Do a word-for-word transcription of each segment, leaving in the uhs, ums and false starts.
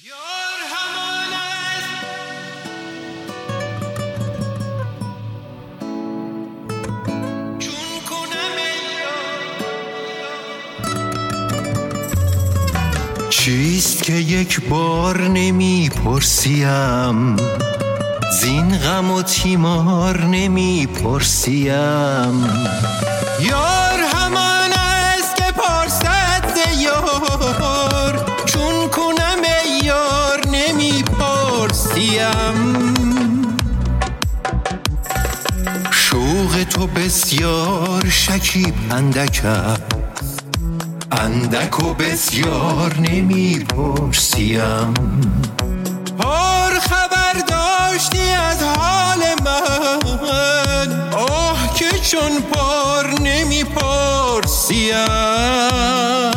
چیست که یک بار نمی پرسیم، زین غم و تیمار نمی پرسیم. یار همان است که پرسد ز یار، چون کنم ای یار نمی پرسیم. شوق تو بسیار شکیب اندک است، اندک و بسیار نمی پرسیم. پر خبر داشتی از حال من، آه که چون پر نمی پرسیم.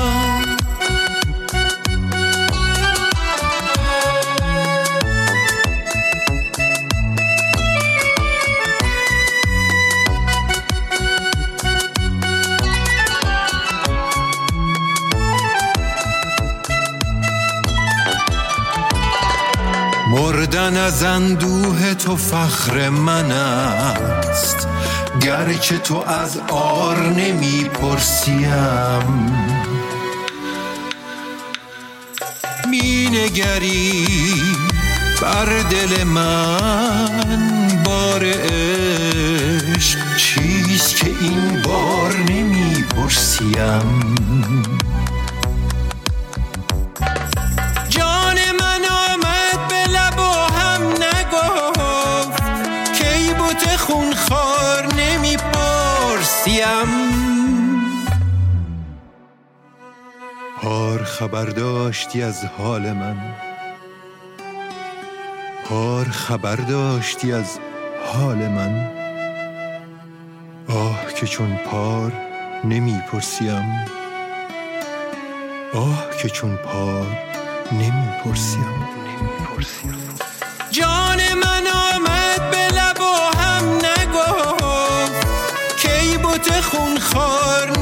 مردن از اندوه تو فخر من است، گرچه تو از عار نمی پرسیم. می نگری بر دل من بار عشق، چیست که این بار نمی پرسیم. خونخوار نمی پرسیم. پار خبر داشتی از حال من، پار خبر داشتی از حال من، آه که چون پار نمی پرسیم. آه که چون پار نمی پرسیم. جان من آمد به لب و هم نگفت، کی بوت خونخوار